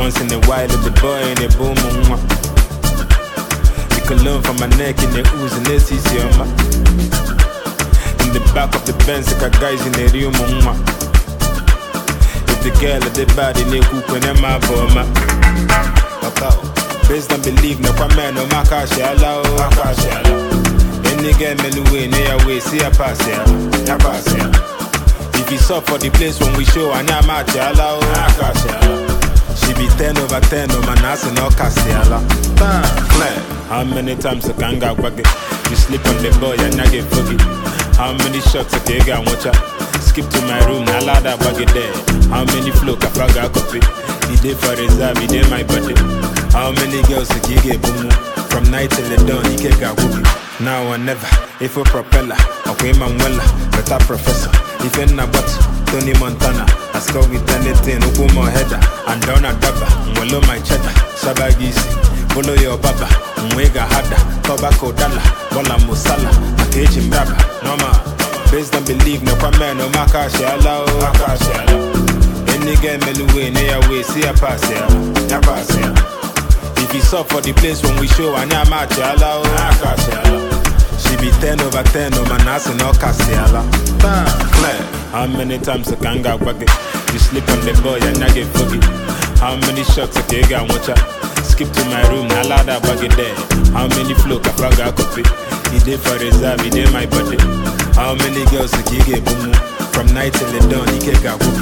Once in a while, the boy in the boom. You can learn from my neck in the ooze and this is your ma. In the back of the Benz, like guys in the room. If the girl at the body, they cook when I'm a bomber. Based on belief, no man, no makashala. Any girl, me way, near way, see a pass here. If you saw for the place when we show, and I'm at Yala. She be 10 over 10, no man, that's no Castiala. How many times I can go back? You sleep on the boy and I get foggy. How many shots I take and watch out? Skip to my room, I lie that bag there. How many flow I forgot copy? He did for reserve, he did my body. How many girls you get boom? From night till the dawn, he can't get whoopee. Now or never, if a propeller, okay, Manuela, better professor. If in a but Tony Montana, I score with anything, Ukumo header, and down a dabba, Molo my cheddar, Sabagisi, Bolo your baba, Mwega hada, Tobacco Dalla, Bola Musala, Akejim Braba, Noma, based on belief, no man, no Makashala. Any girl, Meluwe, near way, see a pass here. If you saw for the place when we show, and I'm at Yala. She be 10 over 10, no man, that's no Castiala. How many times I can go back? You sleep on the boy and I get foggy. How many shots I take and watch out? Skip to my room, I lie that bag there. How many flow I forgot copy? He did for reserve, he did my body. How many girls I get boom? From night till the dawn, he can't get whoopee.